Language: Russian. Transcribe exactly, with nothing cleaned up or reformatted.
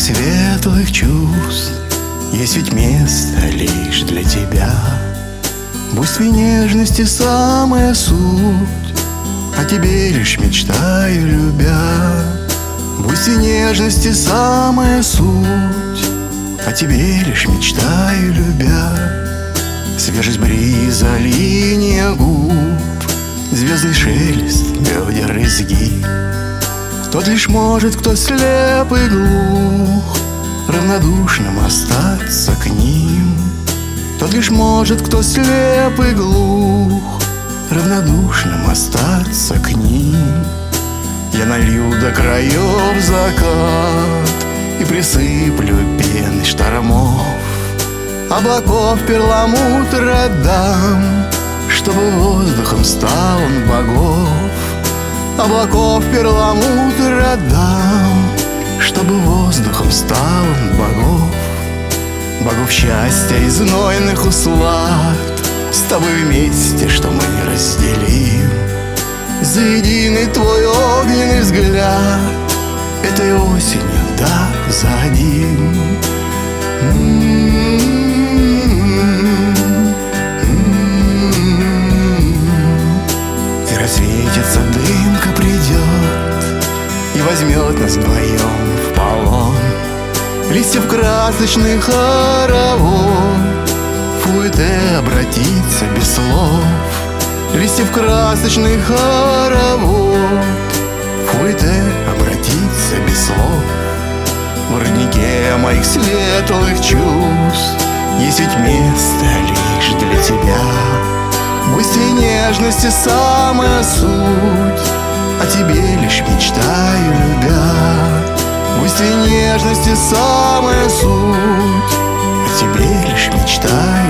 светлых чувств есть ведь место лишь для тебя. В буйстве нежности самая суть, о тебе лишь мечтаю, любя. В буйстве нежности самая суть, о тебе лишь мечтаю, любя. Свежесть бриза, линия губ, звездный шелест, бедер изгиб. Тот лишь может, кто слеп и глух, равнодушным остаться к ним. Тот лишь может, кто слеп и глух, равнодушным остаться к ним. Я налью до краев закат и присыплю пеной штормов, облаков перламутр отдам, чтобы воздухом стал он богов. Облаков перламутр отдам, чтобы воздухом стал он богов. Богов счастья и знойных услад, с тобой вместе, что мы не разделим. За единый твой огненный взгляд этой осенью, да, за один. И рассветится дымка, придет и возьмет нас вдвоем в полон. Листьев красочный хоровод, фуэте обратится без слов. Листьев красочный хоровод, фуэте обратится без слов. В роднике моих светлых чувств есть ведь место лишь для тебя. В буйстве нежности самая суть, о тебе лишь мечтаю, любя. В буйстве нежности самая суть, о тебе лишь мечтаю.